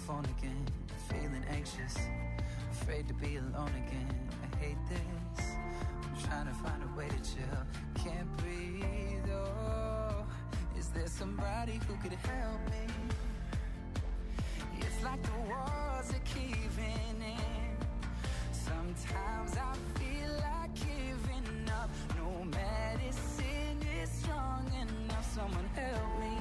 phone again, feeling anxious, afraid to be alone again. I hate this, I'm trying to find a way to chill, can't breathe, oh. Is there somebody who could help me? It's like the walls are caving in. Sometimes I feel like giving up. No medicine is strong enough. Someone help me.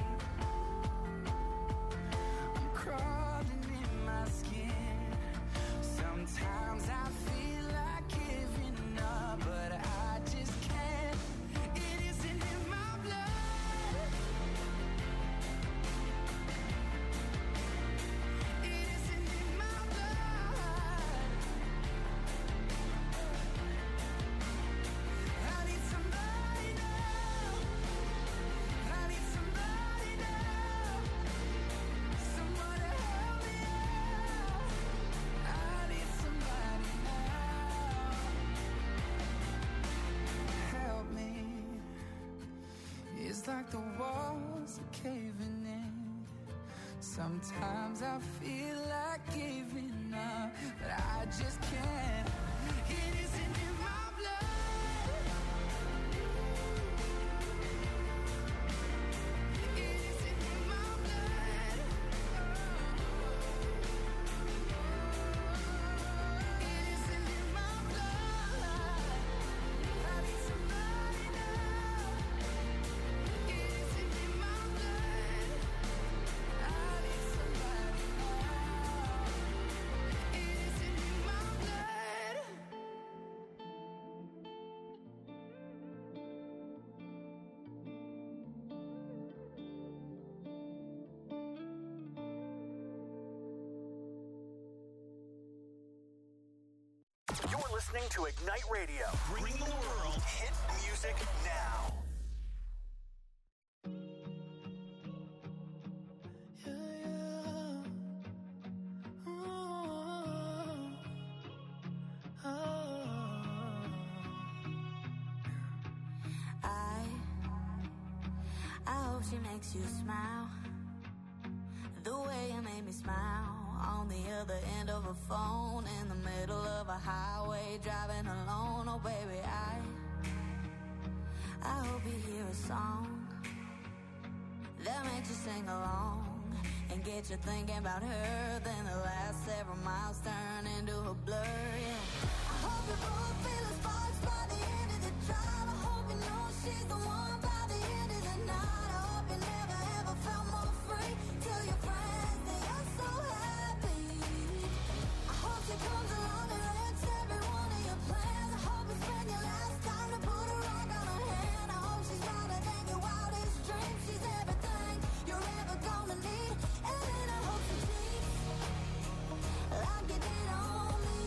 I'm crawling in my skin. Sometimes I feel like giving up, but I just can't. It isn't in my blood. It isn't in my blood. I need somebody now. I need somebody now. Someone to help me out. I need somebody now. Help me. It's like the walls are caving in. Sometimes I feel like giving up, but I just can't. It isn't in my blood. It isn't in my blood. It isn't in my blood. I need somebody now. It isn't in my blood. I need somebody now. It isn't in my blood. You're listening to Ignite Radio. Bring the world hit music now. I hope she makes you smile the way you made me smile on the other end of a phone in the middle of a highway driving alone. Oh baby, I hope you hear a song that makes you sing along and get you thinking about her. Then the last several miles turn into a blur. Yeah. I hope you both feel the sparks by the end of the drive. I hope you know she's the one by the end of the night. I hope you never ever felt more free. Tell your friends that you're so happy. I hope she comes along and wrecks every one of your plans. I hope you spend your last time to put a rock on her hand. I hope she's louder than your wildest dreams. She's everything you're ever gonna need. And then I hope she cheats like you did on me.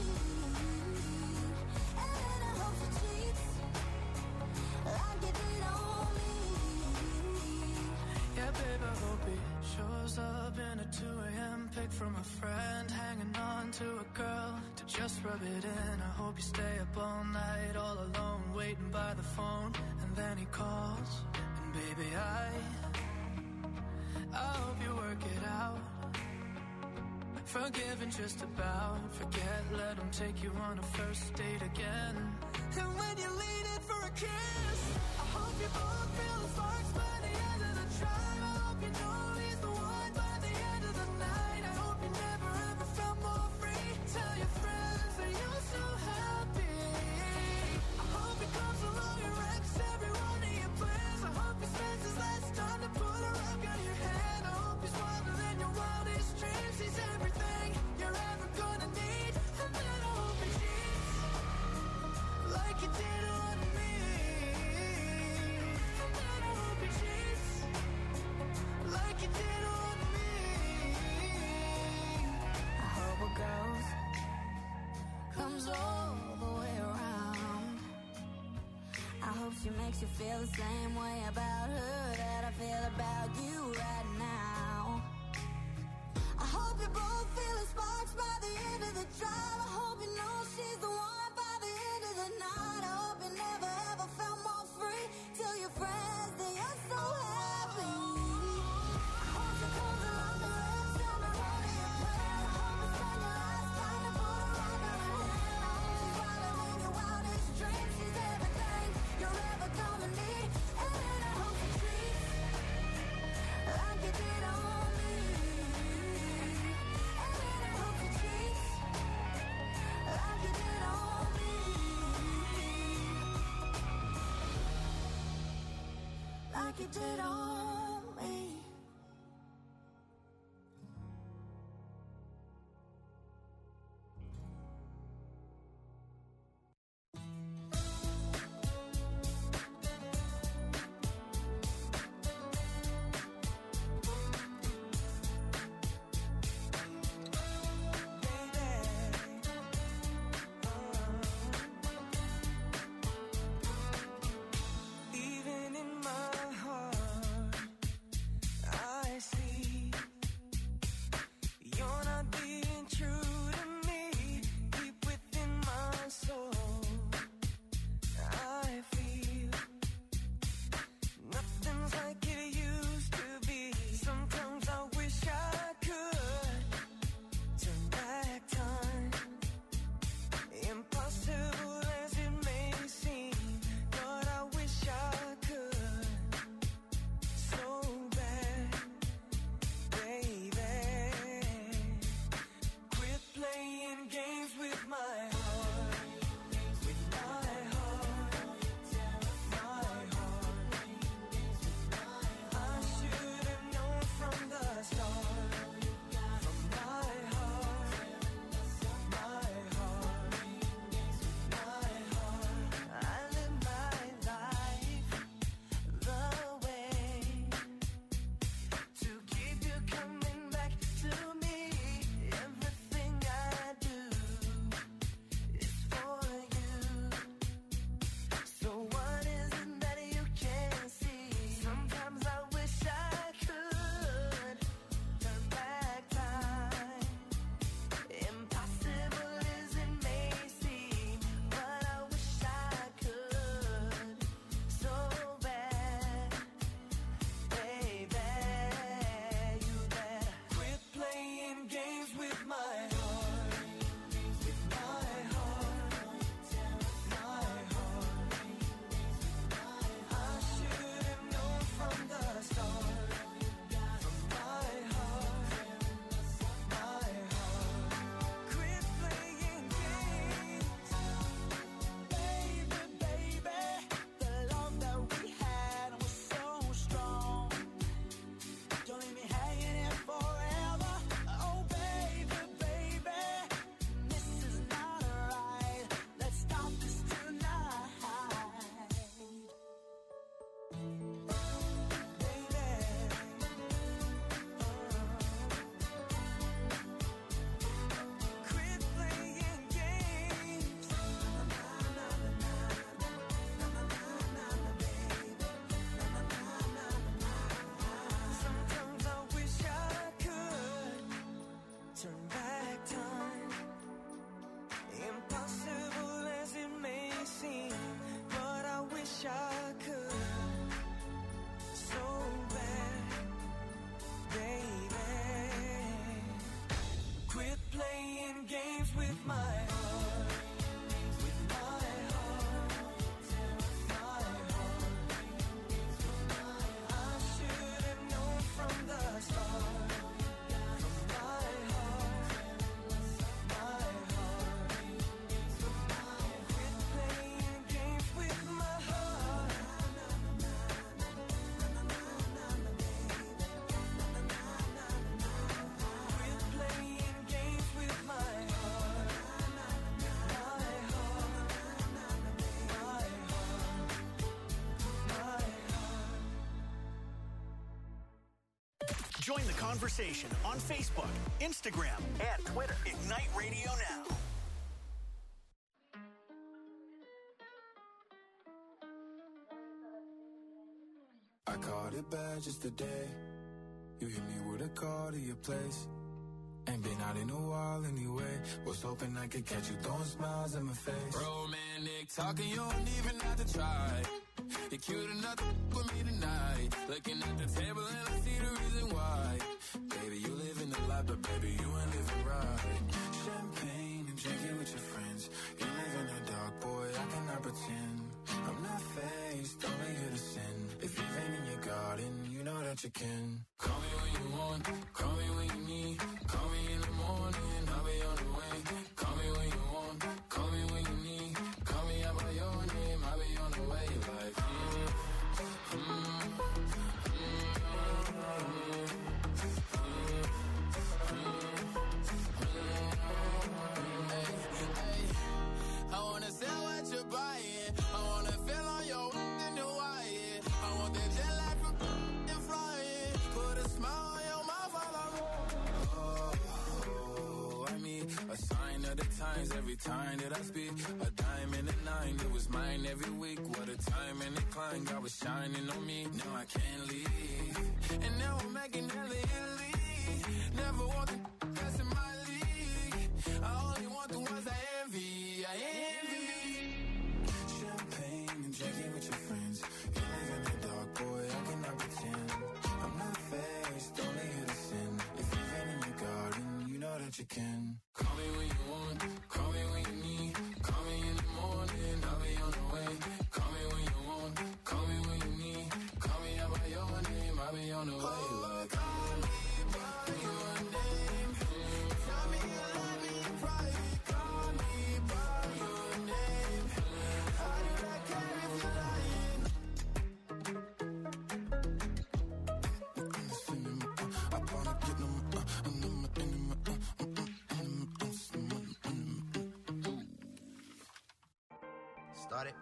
And then I hope she cheats like you did on me. Yeah, babe, I hope he shows up in a 2 a.m. pic from a friend, hanging on to a girl to just rub it in. I hope you stay up all night, all alone, waiting by the phone, and then he calls. And baby, I hope you work it out. Forgiving just about, forget, let him take you on a first date again. And when you lean in for a kiss, I hope you both feel the sparks by the end of the drive. I hope you know he's the one by the end of the night. I hope you never ever felt more free. Tell your friends that you're so happy. I hope he comes along and wrecks every one of your plans. I hope he spends his last time to put a rock on your hand. I hope he's wilder than your wildest dreams. He's everything you're ever gonna need. And then I hope he cheats like you did on me. And then I hope he cheats like you did on me. I hope it goes, comes all the way around. I hope she makes you feel the same way about her that I feel about you right now. I hope you both feel the sparks by the end of the drive. I hope you know she's the one by the end of the night. I hope you never ever felt more free. Tell your friends that you're so happy. I hope she comes along and wrecks every one of your plans. like you did on me. Join the conversation on Facebook, Instagram, and Twitter. Ignite Radio Now. I caught it bad just today. You hit me with a call to your place. Ain't been out in a while anyway. Was hoping I could catch you throwing smiles in my face. Romantic talking, you don't even have to try. You're cute enough to with me tonight. Looking at the table and I see the reason why. Baby, you living the life, but baby, you ain't living right. Champagne and drinking with your friends. You live in the dark, boy, I cannot pretend. I'm not faced, only here to sin. If you've been in your garden, you know that you can. Call me when you want, call me when you need. Call me in the morning, I'll be on the way. Call me when you want, call me when you need. Call me out by your name, I'll be on the way. Like, every time that I speak. A dime and a nine, it was mine every week. What a time and a climb, God was shining on me. Now I can't leave, and now I'm making hella Italy. Never want the best in my league. I only want the ones I envy. I envy. Champagne and drinking with your friends. You live in the dark, boy, I cannot pretend. I'm not faced, only here to sin. If you've been in your garden, you know that you can. Call me when you want, call me when you need. Call me in the morning, I'll be on the way. Call me when you want, call me when you need. Call me out by your name, I'll be on the way. Like, call me by your name. Tell me you love me in private. Call me by your name. How did I care if you're lying? I wanna get them, Started.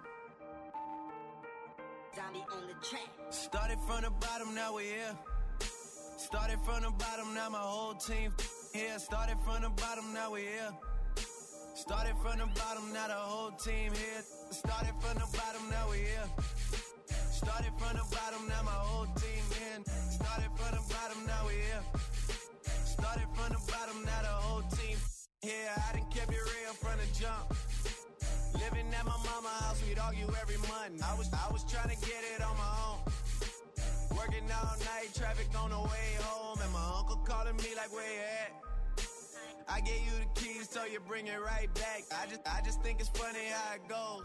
Zombie on the track. Started from the bottom, now we're here. Started from the bottom, now my whole team here. Started from the bottom, now we're here. Started from the bottom, now the whole team here. Started from the bottom, now we're here. Started from the bottom, now my whole team here. Started from the bottom, now we're here. Started from the bottom, now the whole team here. I done kept it real from the jump. Living at my mama's house, we'd argue every month. I was trying to get it on my own. Working all night, traffic on the way home, and my uncle calling me like, where you at? I gave you the keys, so you bring it right back. I just think it's funny how it goes.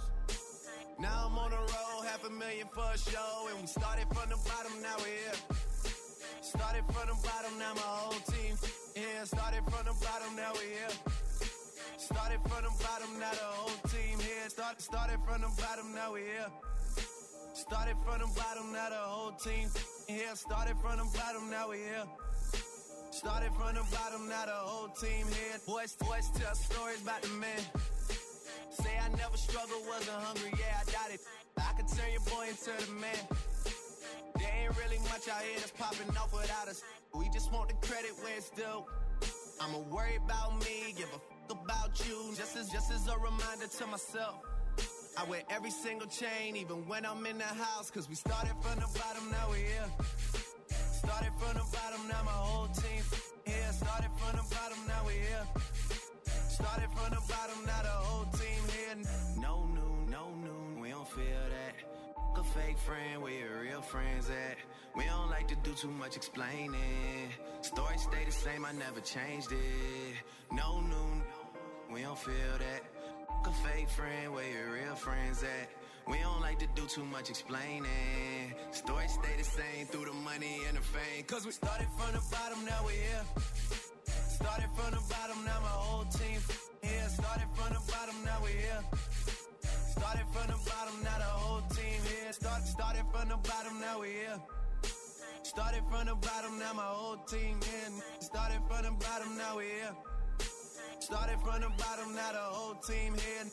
Now I'm on the road, $500,000 for a show, and we started from the bottom, now we're here. Started from the bottom, now my whole team here. Started from the bottom, now we're here. Started from the bottom, now the whole team here. Started from the bottom, now we're here. Started from the bottom, now the whole team here. Started from the bottom, now we're here. Started from the bottom, now the whole team here. Boys tell stories about the man. Say I never struggled, wasn't hungry, yeah, I doubt it. I could turn your boy into the man. There ain't really much out here that's popping off without us. We just want the credit where it's due. I'ma worry about me, give a fuck about you. Just as a reminder to myself. I wear every single chain, even when I'm in the house. Cause we started from the bottom, now we're here. Started from the bottom, now my whole team here. Started from the bottom, now we're here. Started from the bottom, now the whole team here. No noon, we don't feel that. A fake friend, where your real friends at? We don't like to do too much explaining. Story stay the same, I never changed it. No noon, we don't feel that. A fake friend, where your real friends at? We don't like to do too much explaining. Story stay the same through the money and the fame. Cause we started from the bottom, now we're here. Started from the bottom, now my whole team here. Started from the bottom, now we're here. Started from the bottom, now the whole team here. Started from the bottom, now we're here. Started from the bottom, now my whole team here. Started from the bottom, now we're here. Started from the bottom, now the whole team here.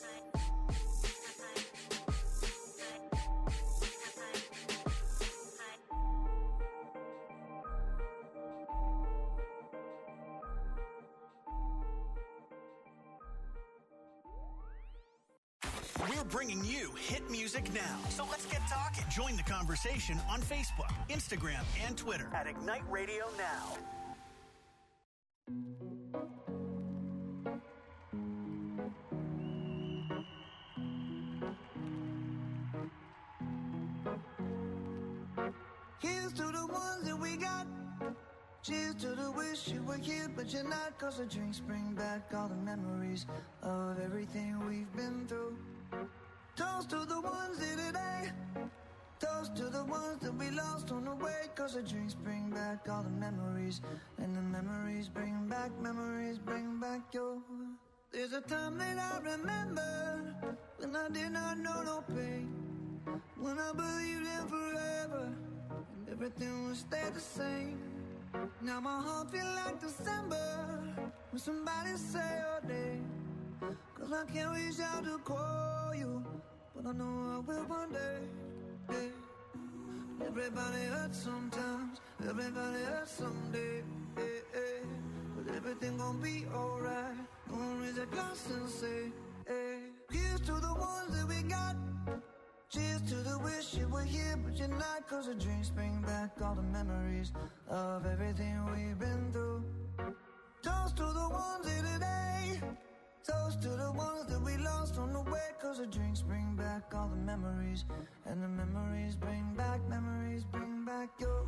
We're bringing you hit music now. So let's get talking. Join the conversation on Facebook, Instagram, and Twitter at Ignite Radio Now. Here's to the ones that we got. Cheers to the wish you were here, but you're not. Cause the drinks bring back all the memories of everything we've been through. Toast to the ones here today. Toast to the ones that we lost on the way. Cause the drinks bring back all the memories. And the memories bring back your. There's a time that I remember when I did not know no pain. When I believed in forever and everything would stay the same. Now my heart feel like December when somebody say your name. Cause I can't reach out to call you, but I know I will one day, yeah. Everybody hurts sometimes, everybody hurts someday, yeah, yeah. But everything gon' be alright. Gonna raise a glass and say but you're not. Cause the drinks bring back all the memories of everything we've been through. Toast to the ones here today. Toast to the ones that we lost on the way. Cause the drinks bring back all the memories. And the memories bring back your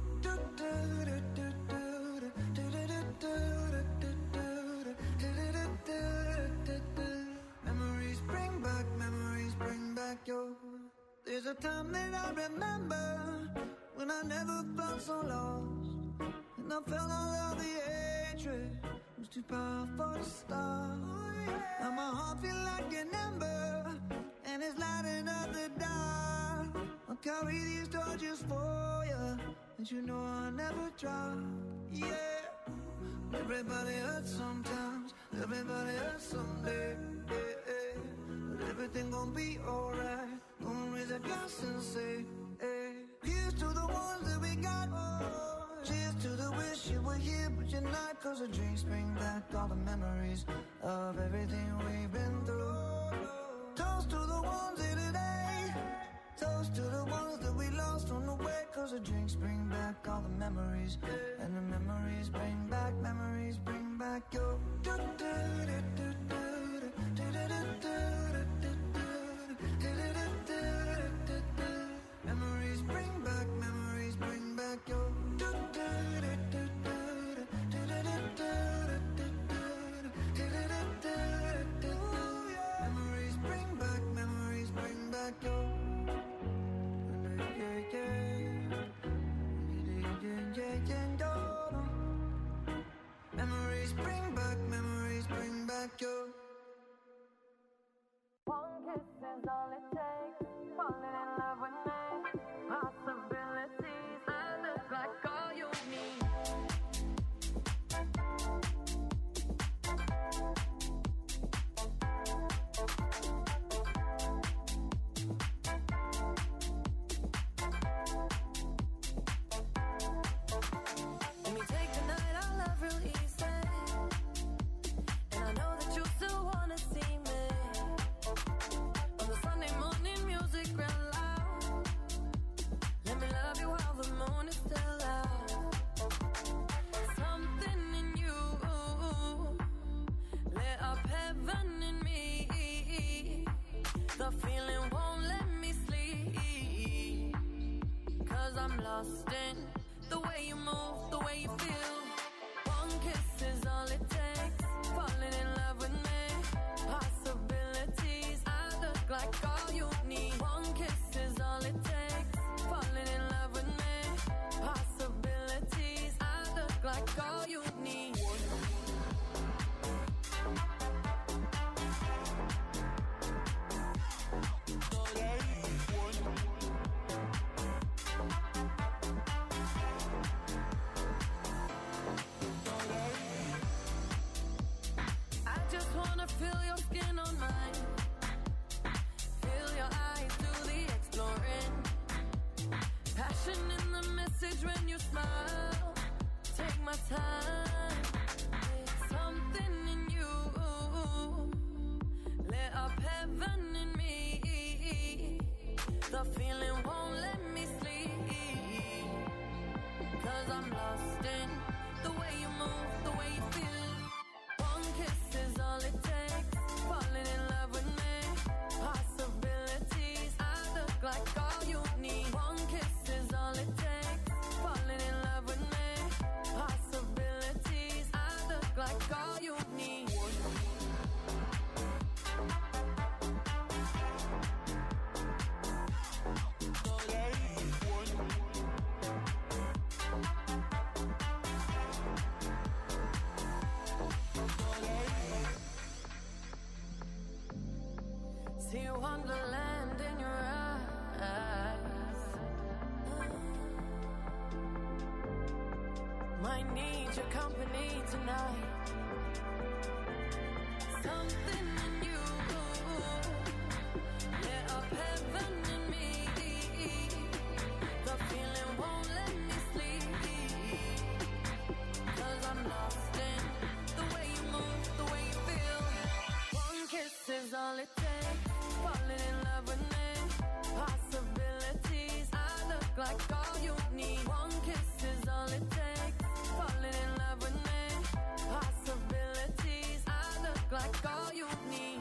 memories bring back your. There's a time that I remember when I never felt so lost, and I felt all of the hatred was too powerful to stop. Now my heart feel like an ember, and it's lighting up the dark. I'll carry these torches for you, and you know I'll never drop. Yeah, everybody hurts sometimes, everybody hurts someday. Yeah, yeah. But everything gon' be alright. Gonna raise a glass and say, hey, here's to the ones that we got. Cheers to the wish you were here, but you're not. Cause the drinks bring back all the memories of everything we've been through. Toast to the ones here today. Toast to the ones that we lost on the way. Cause the drinks bring back all the memories. And the memories bring back your. Memories bring back your. Memories bring back your. Memories bring back your. One kiss is all it takes. Falling in love with me. Possibilities. I look like all you need. Let me take the night I love real easy. And I know that you still wanna see me. On the Sunday morning music real loud. Let me love you while the moon is still out. Something in you lit up heaven in me. The feeling won't let me sleep. Cause I'm lost in the way you move, the way you feel. One kiss is all it takes. Falling in love with me. Possibilities. I look like all you need. One kiss is all it takes. Falling in love with me. Possibilities. I look like all you need. I just wanna feel your skin on mine. Feel your eyes do the exploring. Passion in the message when you smile. Take my time. Something in you lit up heaven in me. The feeling won't let me sleep. Cause I'm lost in the way you move, the way you feel. One kiss is all it takes. Falling in love with me. Possibilities. I look like all you need. One kiss is all it takes. Falling in love with me. Possibilities. I look like all you need. See wonderland in your eyes. Might need your company tonight. Something in you lit up heaven in me. The feeling won't let me sleep. Cause I'm lost in the way you move, the way you feel. One kiss is all it takes. Falling in love with me. Possibilities. I look like all you need. One kiss is all it takes. Falling in love with me. Possibilities. I look like all you need.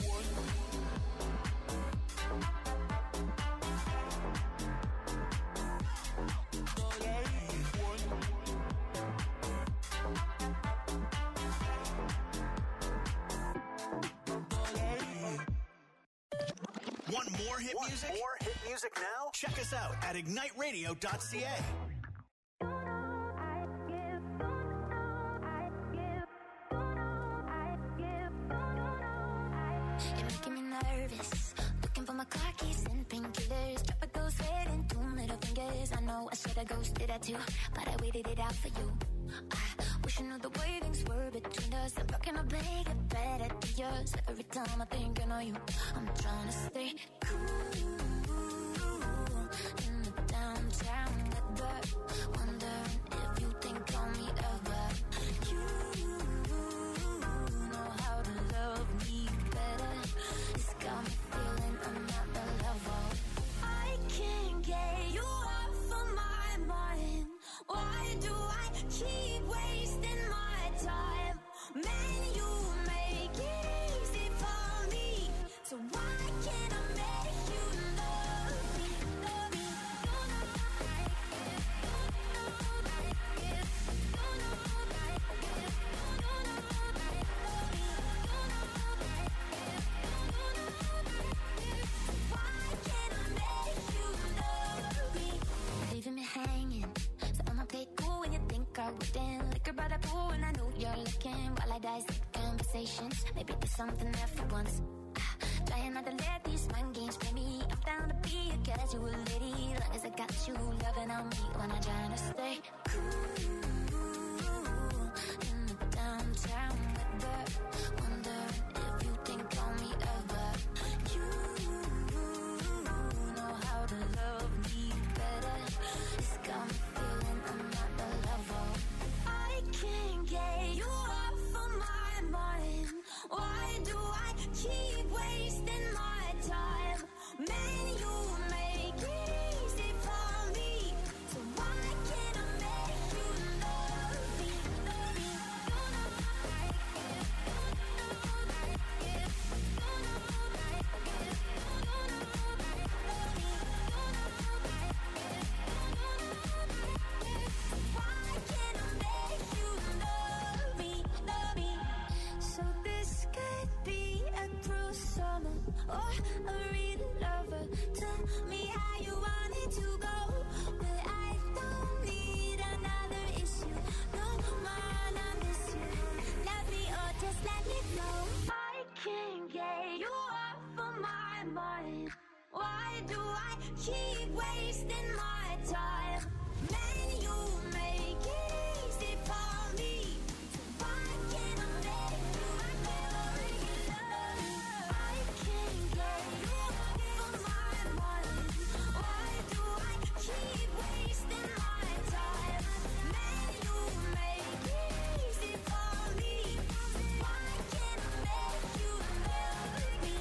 Want more hit music? More hit music now? Check us out at igniteradio.ca. You're making me nervous. Looking for my car keys and painkillers. Drop a ghost head and 2 middle fingers. I know I should have ghosted that too, but I waited it out for you. I wish I knew the way things were between us. I'm broken, I beg it better to yours. Every time I think I know you, I'm trying to stay cool in the downtown weather. Wondering if you think on me ever. You know how to love me better. It's got me feeling I'm not the level. I can't get you off of my mind. Why do I keep wasting my time? Man, you make it easy for me. So why can't I make you love me? Love me. Don't know like it. Don't know like it. Don't know like it. Don't know like it. Love me. Don't know like it. Don't know like it. Why can't I make you love me? Leaving me hanging. So I'ma play cool when you think I wouldn't. Liquor by the pool and I know you're looking. While I dissect conversations, maybe there's something there for once. Trying not to let these mind games play me. I'm down to be a casual lady. Long as I got you loving on me when I'm trying to stay cool in the downtown weather. Wondering if you think on me ever. You know how to love me better. It's got me feeling I'm not the level. I can't get you off of my mind. Why do I keep wasting my time? Man, you make it easy for me. So why can't I make you love me? Love me. Don't know like it. Don't know like it. Don't know like it. Don't know like it. Love me. Don't know like it. Don't know like it. Why can't I make you love me? Love me. So this could be a cruel summer or a real lover. Tell me how you want it to go, but I don't need another issue. No man, I miss you. Love me or just let me go. I can't get you off of my mind. Why do I keep wasting my time? Man, you make it easy for me. So why can't I make you love me? I can't get you off of my mind. Why do I keep wasting my time? Man, you make it easy for me. Why can't I make you love me?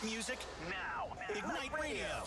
music now. Ignite Radio.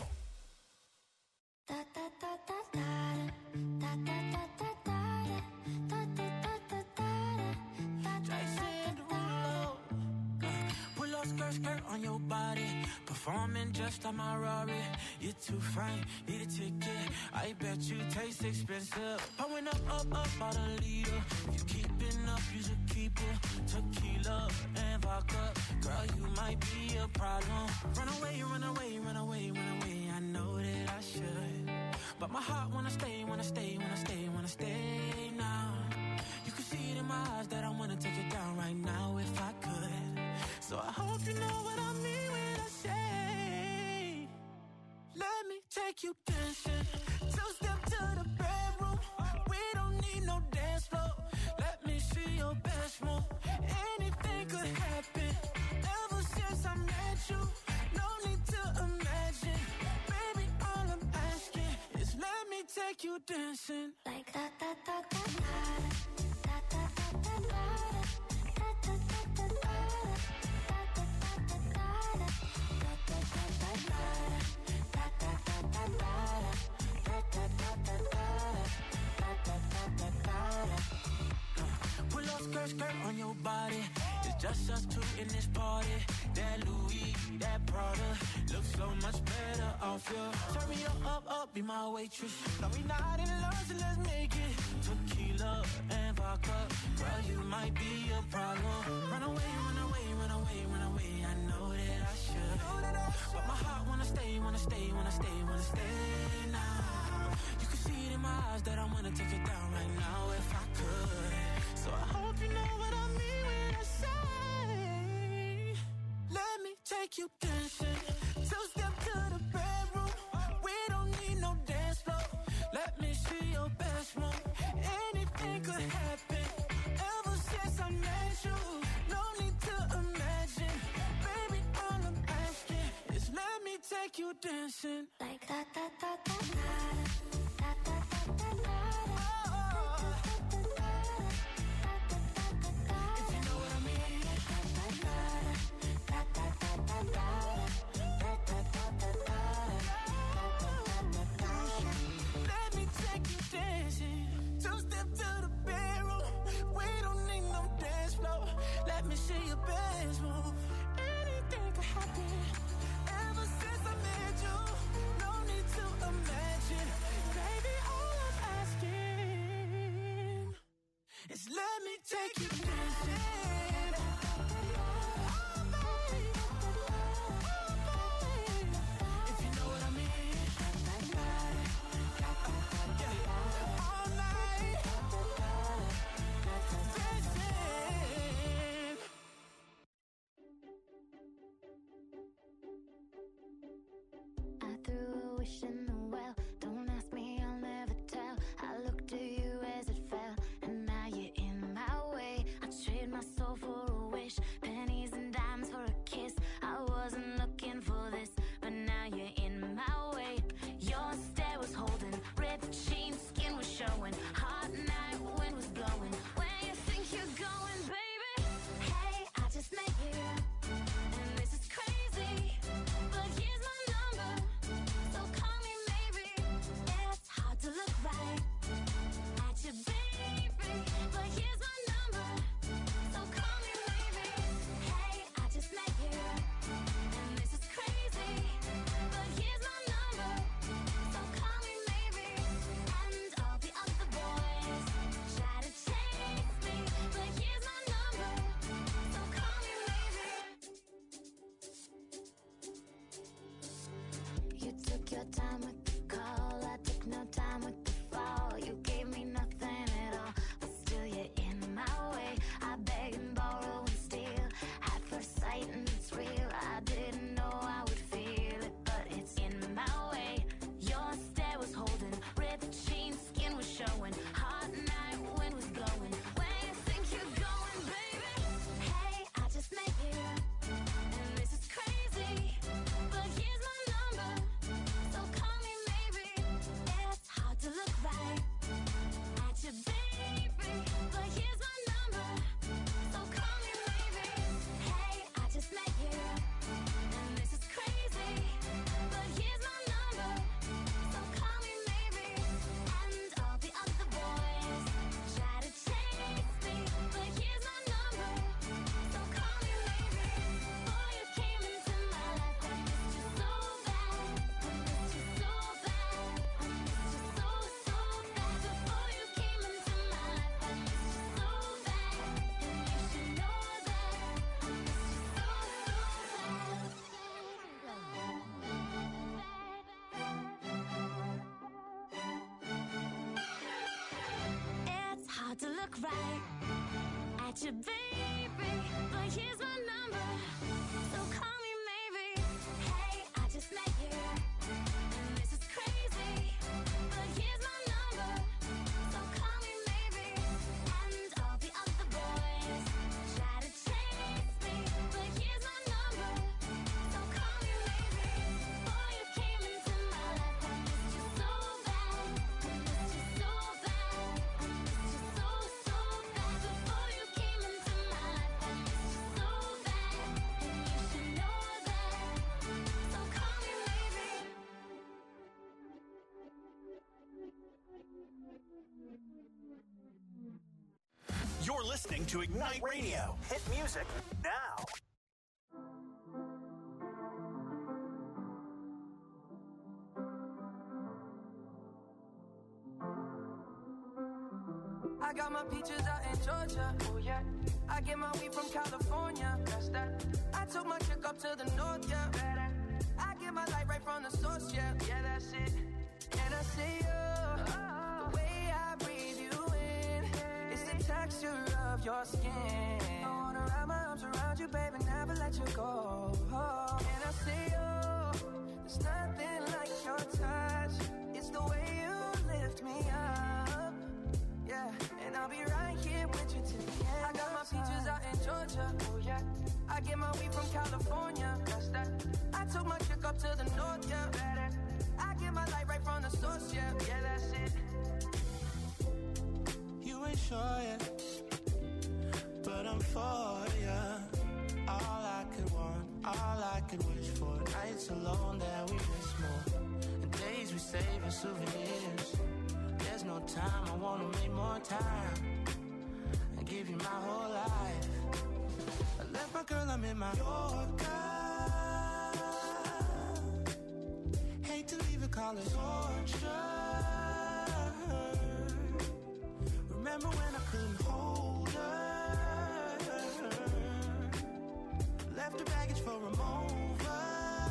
Pull up skirt on your body, performing just like my Rari. You're too fine, need a ticket. I bet you taste expensive. Pouring up about a liter. If you keeping up, you should keep it. Tequila and vodka, girl, you might be a problem. Run away, run away, run away, run away. I know that I should, but my heart wanna stay, wanna stay, wanna stay, wanna stay now. You can see it in my eyes that I wanna take it down right now if I could. So I hope you know what I mean when I say, let me take you dancing. Two-step to the bedroom. We don't need no dance floor. Let me see your best move. Anything could happen. Ever since I met you, no need to imagine. Baby, all I'm asking is let me take you dancing. Like that, that, that, that, that. Pull up skirt on your body. It's just us two in this party. That Louis, that Prada looks so much better off you. Turn me up, be my waitress. No, we not in love, so let's make it. Tequila and vodka, girl, you might be a problem. Run away, run away, run away, run away. I know that I should, but my heart wanna stay, wanna stay, wanna stay, wanna stay now. You can see it in my eyes that I wanna take it down right now if I could. So I hope you know what I mean when I say, let me take you dancing. Two-step to the bedroom. We don't need no dance floor. Let me see your best move. Anything could happen. Ever since I met you, no need to imagine. Baby, all I'm asking is let me take you dancing. Like that, that, that, that, that. See your best move. Anything could happen. Ever since I met you, no need to imagine. Baby, all I'm asking is let me take you dancing. Oh, baby. If you know what I mean. Yeah. All night. I threw a wish in the well. Don't ask me, I'll never tell. I looked at you as it fell, and now you're in my way. I trade my soul for a wish, pennies and dimes for a kiss. I wasn't looking for this, but now you're in my way. Your stare was holding, ripped jeans, skin was showing. Hot night, wind was blowing. Where you think you're going, baby? Hey, I just met you, and this is crazy. But here's my number, so call me look right at you, baby, but here's my number, so call me maybe. Hey, I just met you, and this is crazy, but here's my number, so call me maybe. And all the other boys try to chase me, but here's my number, so call me maybe. Before you came into my life, I missed you so bad, I missed you so bad, I missed you so, so bad. Before you came into my life, I missed you so bad, and you should know that, so call me maybe. You're listening to Ignite Radio. Hit music now. I got my peaches out in Georgia, oh yeah. I get my weed from California, that's that. I took my chick up to the north, yeah. I get my light right from the source, yeah. Yeah, that's it. And I see you, the way I breathe you in, it's the texture of your skin. I wanna wrap my arms around you, baby, never let you go. And I see you, there's nothing like your touch. It's the way you lift me up, yeah. And I'll be right here with you till the end. I got my peaches out in Georgia, oh yeah. I get my weed from California, that's that. I took my chick up to the north, yeah. I get my light right from the source, yeah. Yeah, that's it. You ain't sure yet, but I'm for ya. All I could want, all I could wish for. Nights alone that we miss more, and days we save as souvenirs. There's no time, I wanna make more time and give you my whole life. I left my girl, I'm in my Yorker. Hate to leave it, call it torture. Remember when I couldn't hold her? Left her baggage for a mover.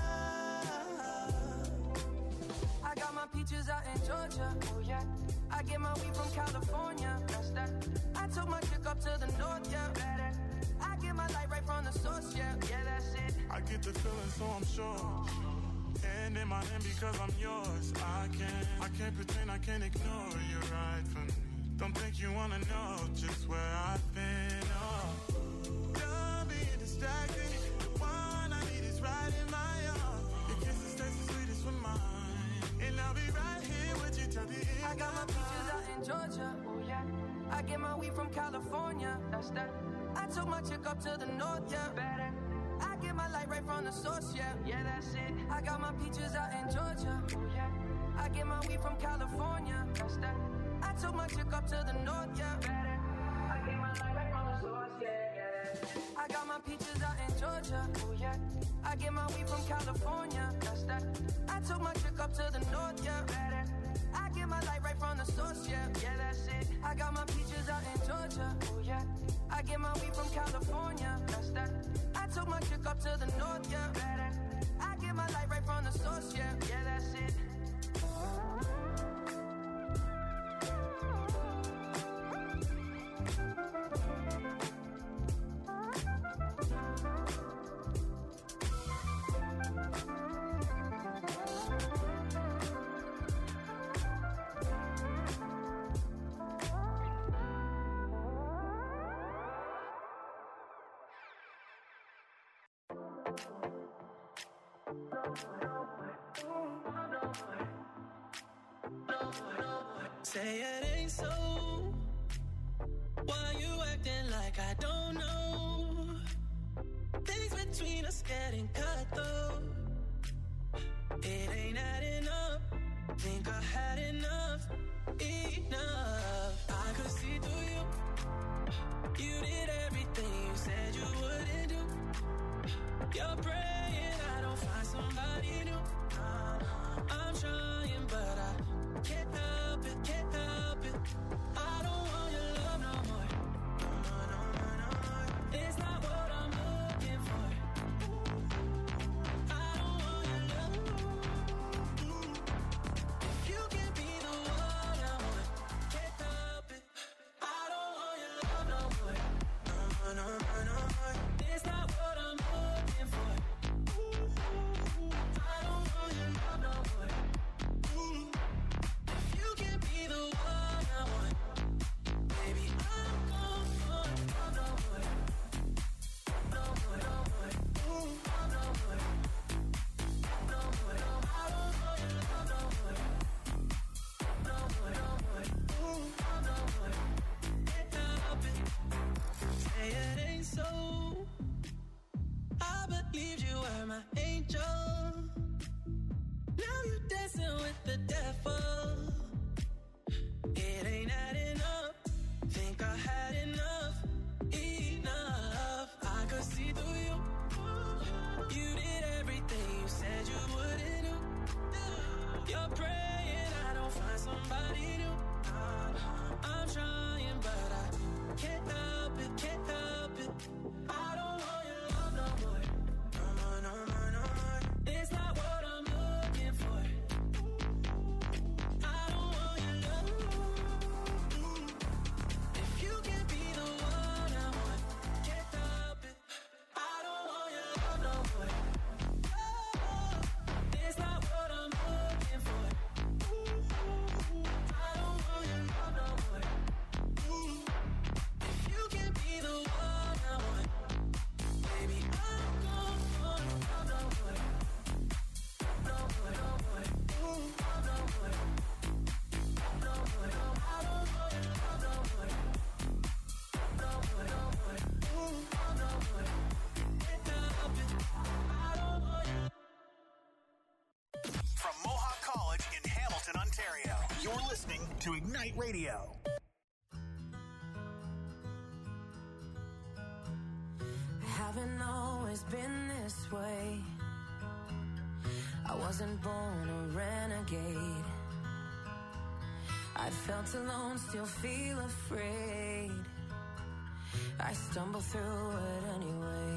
I got my peaches out in Georgia, oh yeah. I get my weed from California, that's that. I took my chick up to the north, yeah. I get my light right from the source, yeah. Yeah, that's it. I get the feeling, so I'm sure. And in my hand because I'm yours. I can't pretend, I can't ignore you right from me. Don't think you wanna know just where I've been. Oh, done being distracted. The one I need is right in my arms. Your kisses taste the sweetest with mine, and I'll be right here with you till the end. I got my peaches out in Georgia, oh yeah. I get my weed from California, that's that. I took my chick up to the north, yeah. I get my light right from the source, yeah. Yeah, that's it. I got my peaches out in Georgia, oh yeah. I get my weed from California, that's that. I took my chick up to the north, yeah. I get my light right from the source, yeah. I got my peaches out in Georgia, oh yeah. I get my weed from California, that's that. I took my chick up to the north, yeah. I get my light right from the source, yeah. Yeah, that's it. I got my peaches out in Georgia, oh yeah. I get my weed from California, that's that. I took my chick up to the north, yeah. I get my light right from the source, yeah. Yeah, that's it. Say it ain't so. Why you acting like I don't know? Things between us getting cut though. It ain't adding up. Think I had enough. Enough. I could see through you. You did everything you said you wouldn't do. You're praying I don't find somebody new. I'm trying but I can't help it, can't help it. I don't want your love no more. It's not what I'm looking for. I don't want your love. with the devil. It ain't adding up. Think I had enough. I could see through you. You did everything you said you wouldn't do. You're praying I don't find somebody new. I'm trying, but I can't help it, can't help it. I don't want your love no more. No more, no more, no more. It's not what I'm looking for. I don't want your love. If you can be the one I want, can't help it. I don't want your love no more. It's not what I'm looking for. I don't want your love no more. If you can be the one I want, baby, I'm gonna want love no more. No more, no more. Love no more. No more, no more. I don't want your love no more. No more, no more. Love no more. Can't help it. I don't want your. From Mohawk College in Hamilton, Ontario, you're listening to Ignite Radio. Haven't always been this way. I wasn't born a renegade. I felt alone, still feel afraid. I stumble through it anyway.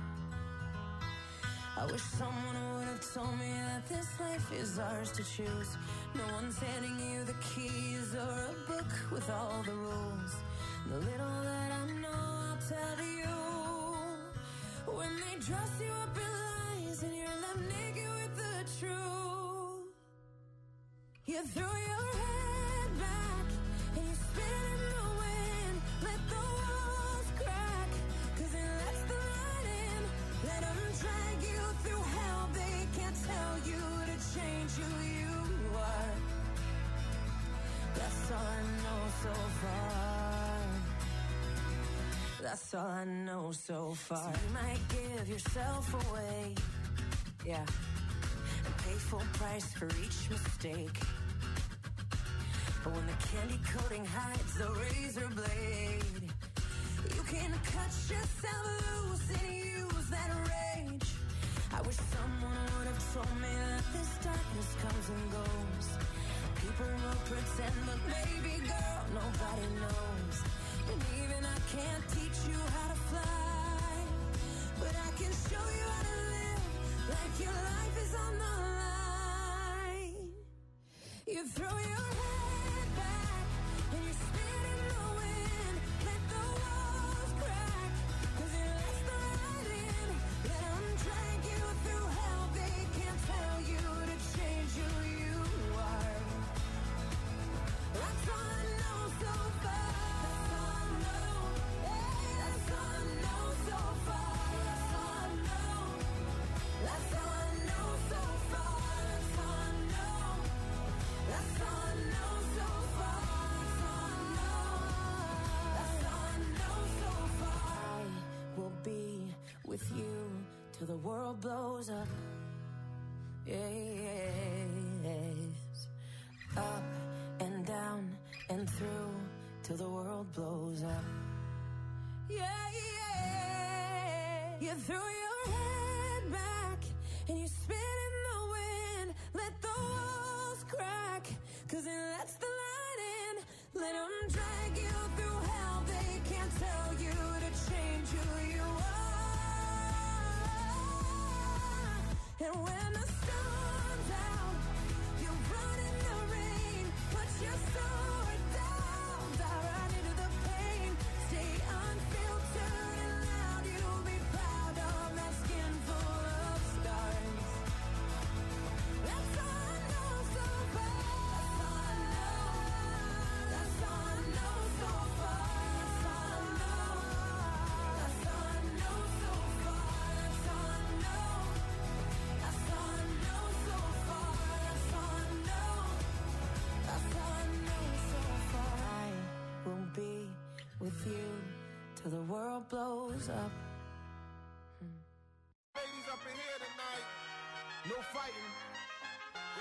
I wish someone would have told me that this life is ours to choose. No one's handing you the keys or a book with all the rules. The little that I know, I'll tell you. When they dress you up in lies and you're left naked with the truth, you throw your head back and you spin in the wind. Let the walls crack, 'cause it lets the light in. Let them drag you through hell. They can't tell you to change who you are. That's all I know so far. That's all I know so far. So you might give yourself away, yeah, and pay full price for each mistake. But when the candy coating hides the razor blade, you can cut yourself loose and use that rage. I wish someone would have told me that this darkness comes and goes. People will pretend, but baby girl, nobody knows. And even I can't teach you how to fly, but I can show you how to live like your life is on the line. You throw your head back and you spin in the wind. Let the walls crack, 'cause it lets the light in. Let them drag you through hell. They can't tell you to change who you are. That's all I know so far. That's all I know so far. That's all I know. That's all I know so far. That's all I know. That's all I know so far. That's all I know. That's all I know so far. I will be with you till the world blows up. Yes. Up and down and through till the world blows up. Yeah, yeah. You throw your head back and you spin in the wind. Let the walls crack, 'cause it lets the light in. Let them drag you through hell. They can't tell you to change who you are. And when the sun's out, you run in the rain. Put your sword down, dive right into the pain. Stay unfiltered and loud. You'll be proud of that skin full of scars. That's all I know so far. That's all I know. That's all I know so far. That's all I know. That's all I know so far. That's all I know. That's all I know so far. That's all I know. That's all I know so far. I will be with you till the world blows up. Ladies up in here tonight, no fighting. We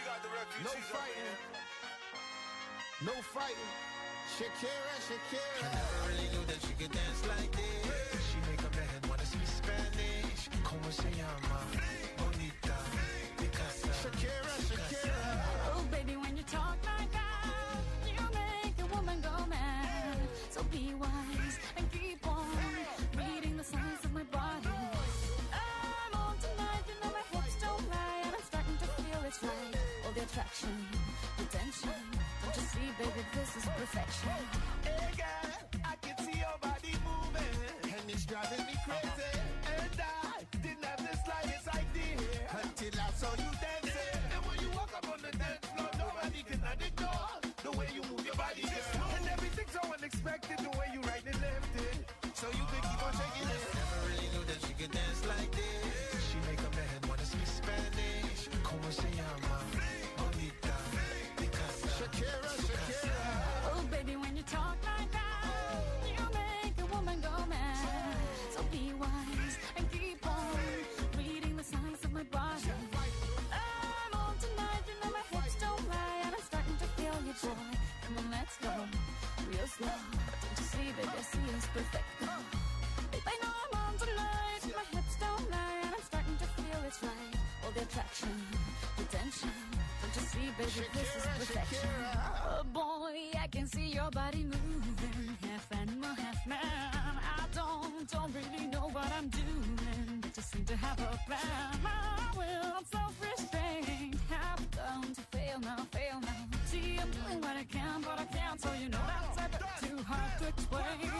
got the refugees No up fighting. here. No fighting. Shakira, Shakira. I never really knew that she could dance like this. She make a man wanna speak Spanish. Como se llama? Bonita. Picasa. Shakira, Shakira. Oh, baby, when you talk like that, you make a woman go mad. So be wise and keep on reading the signs of my body. I'm on tonight, you know my hips don't lie, and I'm starting to feel it's right. All the attraction, the tension. Don't you see, baby, this is perfection. Hey, girl, I can see your body moving, and it's driving me crazy. And I didn't have the slightest idea until I saw you dancing. And when you walk up on the dance floor, nobody can ignore the way you move your body. And everything's so unexpected, the way you right and left it. So you can keep on shaking it. Never really knew that she could dance like this. She make a man wanna speak Spanish. Como se llama? Bonita. Picasa. Shakira, Shakira. Oh, baby, when you talk like that, you make a woman go mad. So be wise and keep on reading the signs of my body. I'm on tonight, you know my hips don't lie, and I'm starting to feel you, boy. Come on, let's go real slow. Don't you see, baby, I see it's perfect. Babe, I know I'm on tonight, my hips don't lie, and I'm starting to feel it's right. All the attraction, the tension. Don't you see, baby, this is perfection. Oh boy, I can see your body moving, half animal, half man. I don't really know what I'm doing, but just seem to have a plan. My will, I'm self-restrained, have come to fail now. See, I'm doing what I can, but I can't, so you know that's a bit too hard to explain.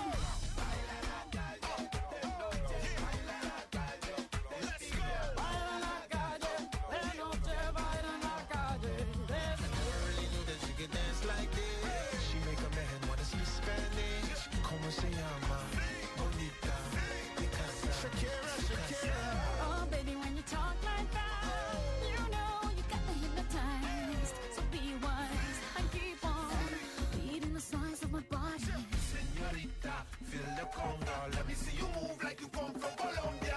Dance like this. She make a man wanna speak Spanish. Como se llama? Bonita. Picasa. Shakira, Shakira. Oh, baby, when you talk like that, you know you got me hypnotized. So be wise and keep on reading the signs of my body. Señorita, feel the conga. Let me see you move like you come from Colombia.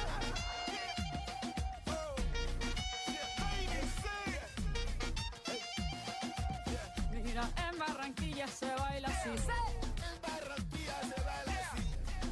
Mira, en Barranquilla se baila así. En Barranquilla se baila así.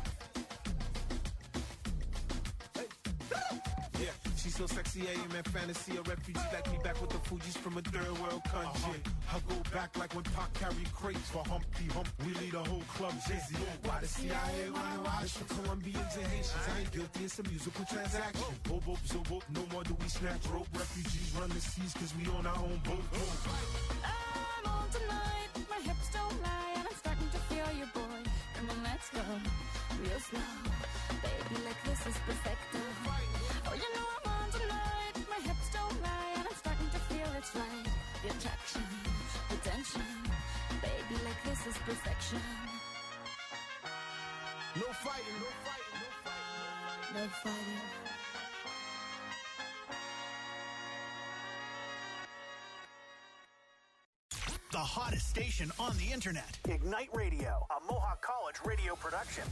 Yeah, she's so sexy, amen, fantasy. A refugee like me back with the Fugees from a third world country. I go back like when Pac carried crates for Humpty Hump. We lead a whole club dizzy. Why the CIA wanna watch for Colombians and Haitians? I ain't guilty, it's a musical transaction. Boop, boop, so boop, no more do we snatch rope. Refugees run the seas cause we on our own boat. I'm on tonight, my hips don't lie, and I'm starting to feel you, boy. Come on, let's go real slow. Baby, like this is perfect. Oh, you know I'm on tonight, my hips don't lie, and I'm starting to feel it's right. The attraction, the tension. Baby, like this is perfection. No fighting, no fighting, no fighting. No fighting. The hottest station on the internet. Ignite Radio, a Mohawk College radio production.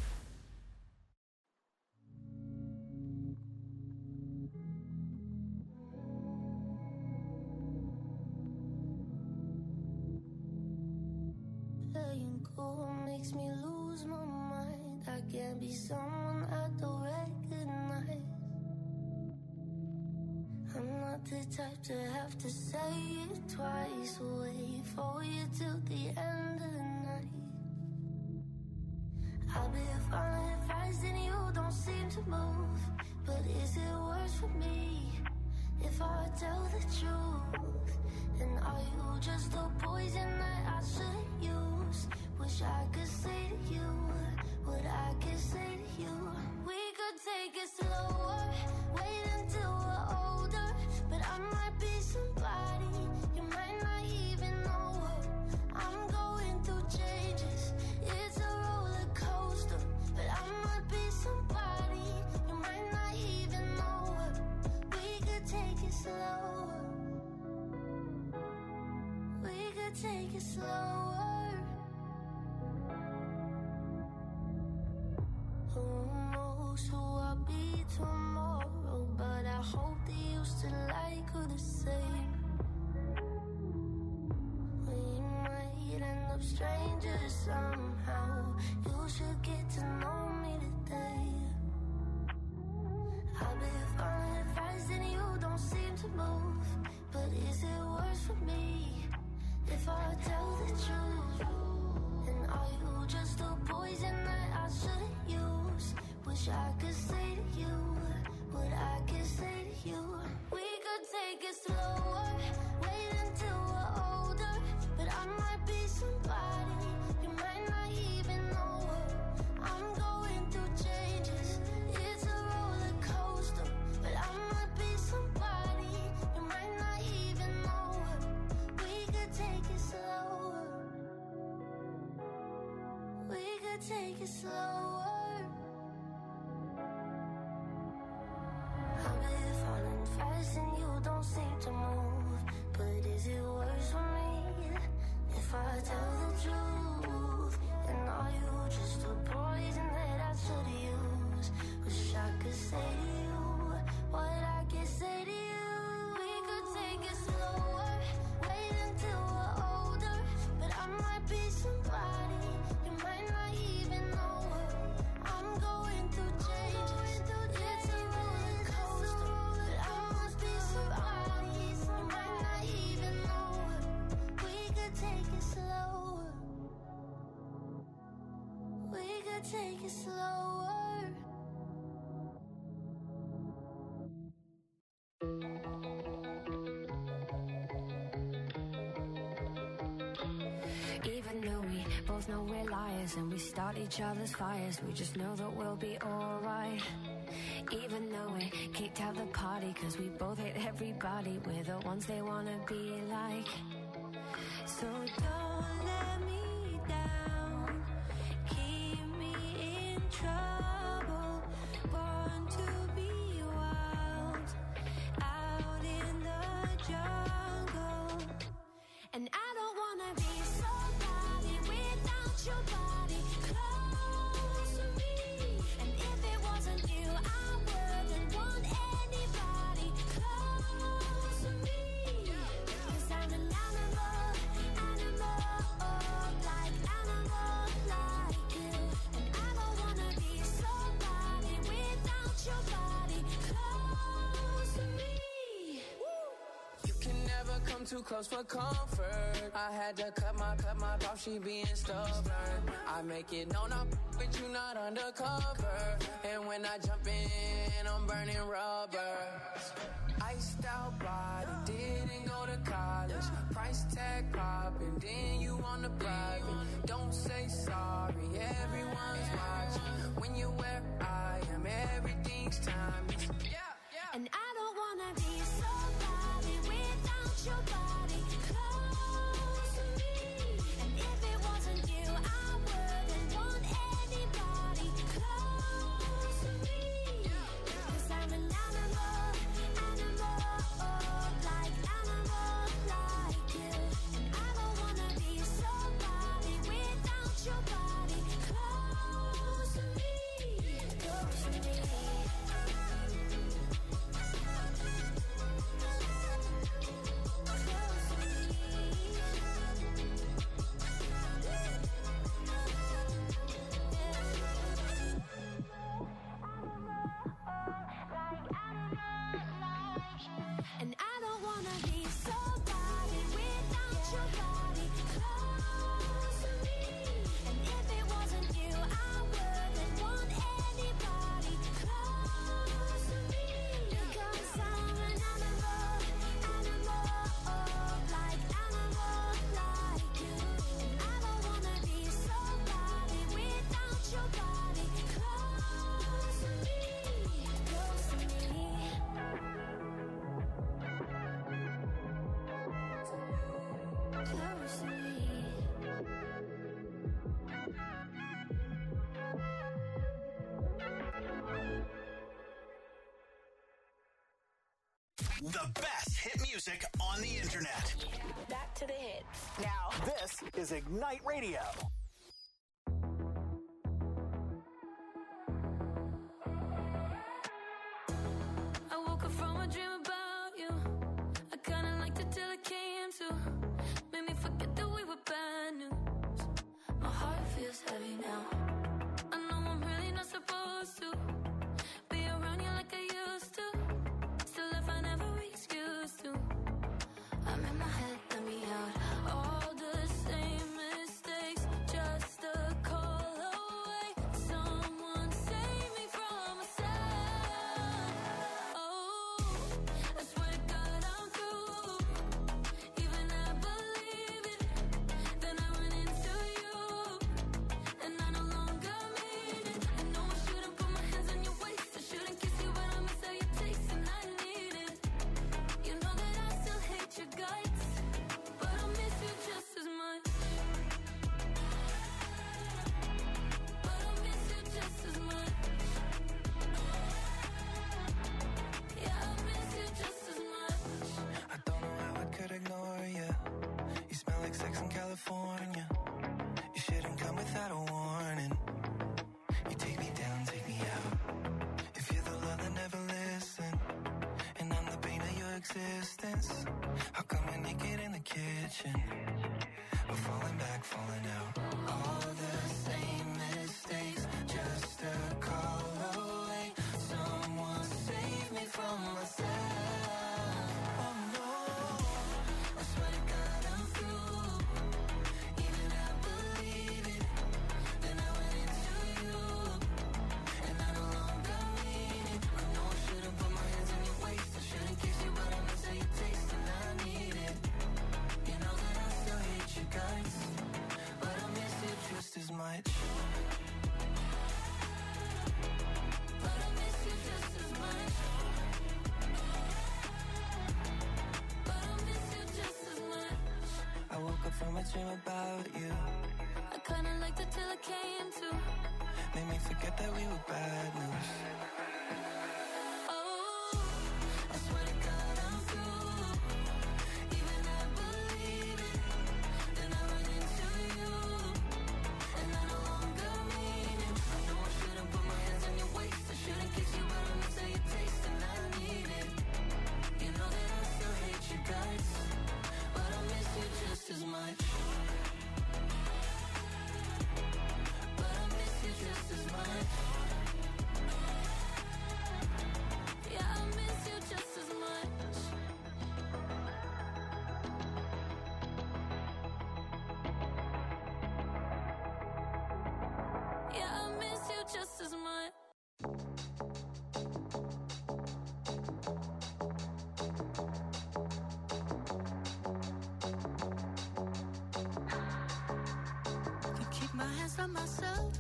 Playing cool makes me lose my mind. I can't be someone I don't recognize. I'm not the type to have to say it twice. Wait for you till the end of the night. I'll be following advice and you don't seem to move. But is it worse for me if I tell the truth? And are you just a poison that I shouldn't use? Wish I could say to you what I could say to you. We could take it slower, wait until we're older. But I might be somebody you might not even know. I'm going through changes, it's a roller coaster. But I might be somebody you might not even know. We could take it slower. We could take it slower. Who knows who I'll be tomorrow? But I hope that you still like her the same. strangers somehow. You should get to know me today. I've been falling fast and you don't seem to move. But is it worse for me if I tell the truth? And are you just a poison that I shouldn't use? Wish I could say to you what I could say to you. We could take it slower, wait until we're older. But I might be somebody you might not even know her. I'm going through changes, it's a roller coaster. But I might be somebody you might not even know her. We could take it slower, we could take it slower. I've been falling fast and you don't seem to move. But is it worse for me if I tell the truth? And are you just a poison that I should use? Wish I could say to you what I can say to you. We could take it slower, wait until we're older. But I might be somebody you might not even know her. I'm going through changes, it's a roller coaster. But I must be somebody you might not even know her. We could take it slower, we could take it slower. Even though we both know we're liars and we start each other's fires, we just know that we'll be alright. Even though we kicked out the party cause we both hate everybody, we're the ones they wanna be like. So don't let me down, keep me in trouble. Born to be wild, out in the jungle. And I don't wanna be somebody without your body close to me. And if it wasn't you, I wouldn't want anybody close to me. 'Cause I'm an animal, like animal like you. And I don't wanna be somebody without your body close to me. You can never come too close for comfort. I had to cut my off, she being stubborn. I make it known I'm with you, not undercover. And when I jump in, I'm burning rubber. Iced out body, didn't go to college. Price tag popping, then you on the private. Don't say sorry, everyone's watching. When you're where I am, everything's timeless. And I don't wanna be somebody without your body close to me. And if it wasn't you, I wouldn't want anybody close to me. 'Cause I'm an animal, like animal like you. And I don't wanna be somebody without your body close to me. Close to me. And I don't wanna be somebody without your body close to me. And if it wasn't you, I wouldn't want anybody close to me. Because I'm an animal, like animal like you. And I don't wanna be somebody without your body close to me. Close to me. Close to me. The best hit music on the internet. Back to the hits. Now, this is Ignite Radio. I woke up from a dream about you. I kinda liked it till it came to. Made me forget that we were bad news. We're falling back, falling out. All the same mistakes, just a call away. Someone save me from myself. Oh no, I swear to God I'm through. Even I believe it. Then I went into you, and I no longer mean it. I know I shouldn't put my hands on your waist. I shouldn't kiss you, but I miss how you taste, and I need it. You know that I still hate you guys, but I miss you just as much. But I miss you just as much. But I miss you just as much. I woke up from a dream about you. I kinda liked it till it came to. Made me forget that we were bad news. Oh, I swear to God I'm through. Even I believe it. Then I run into you, and I no longer mean it. I know I shouldn't put my hands on your waist. I shouldn't kiss you, but I miss how you taste, and I need it. You know that I still hate you guys, but I miss you just as much. But I miss you just as much. yeah, I miss you just as much. Yeah, I miss you just as much. Can keep my hands from myself.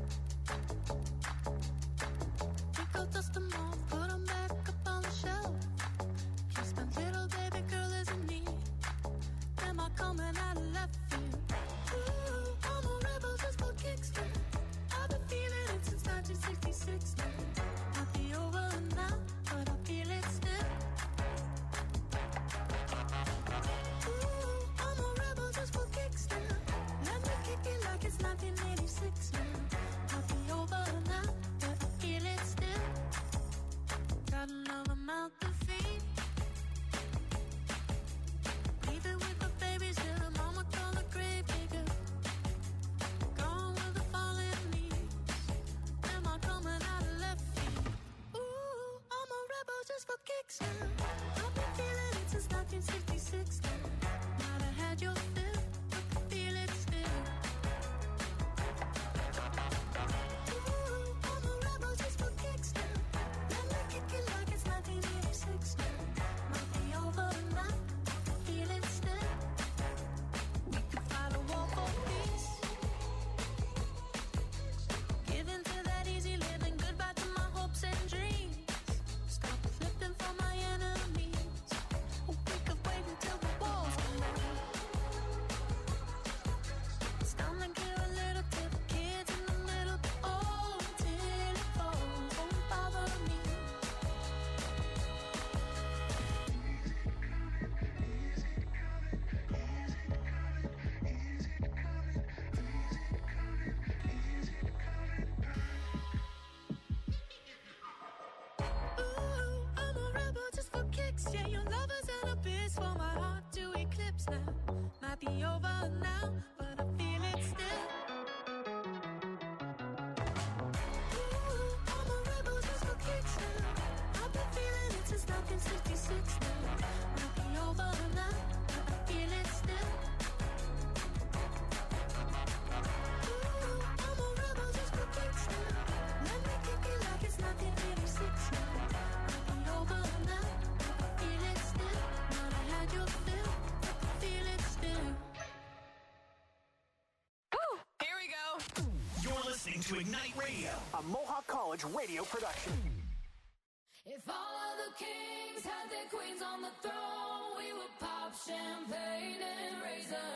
Pick up, dust them off, put them back up on the shelf. Kiss my little baby girl isn't me. Am I coming out of left field? Ooh, I'm a rebel just for kicks. I've been feeling it since 1966 now. Might be over now, but I feel it still. Ooh, I'm a rebel just for kicks now. Let me kick it like it's 1986 now. Might be over now, but I feel it still. Got another mouth to feed. Leave it with the babies till the mama call the grave digger. Gone with the fallen leaves. Am I coming out of left field? Ooh, I'm a rebel just for kicks now. I've been feeling it since 1966 now. Might have had your fill, but I feel it still. Ooh, I'm a rebel just for kicks now. Let me kick it like it's 1986 now. Might be over now, I feel it still. We could fight a war for peace. Give in to that easy living, goodbye to my hopes and dreams. Stop flipping for my enemies. We could wait until the walls come down. It's time to give a little to the kids in the middle. Oh, till it falls, won't bother me. Ooh, I'm a rebel just for kicks. Yeah, your love is an abyss for my heart to eclipse now. Might be over now, but I feel it still. Ooh, I'm a rebel just for kicks now. I've been feeling it since 1966 now. Might be over now, but I feel it still. Ooh, I'm a rebel just for kicks now. Let me kick it like it's 1986 now. Might be over now, but I feel it still. Might have had your fill, but I feel it still. Here we go. You're listening to Ignite Radio, a Mohawk College radio production. If all of the kings had their queens on the throne, we would pop champagne and raise a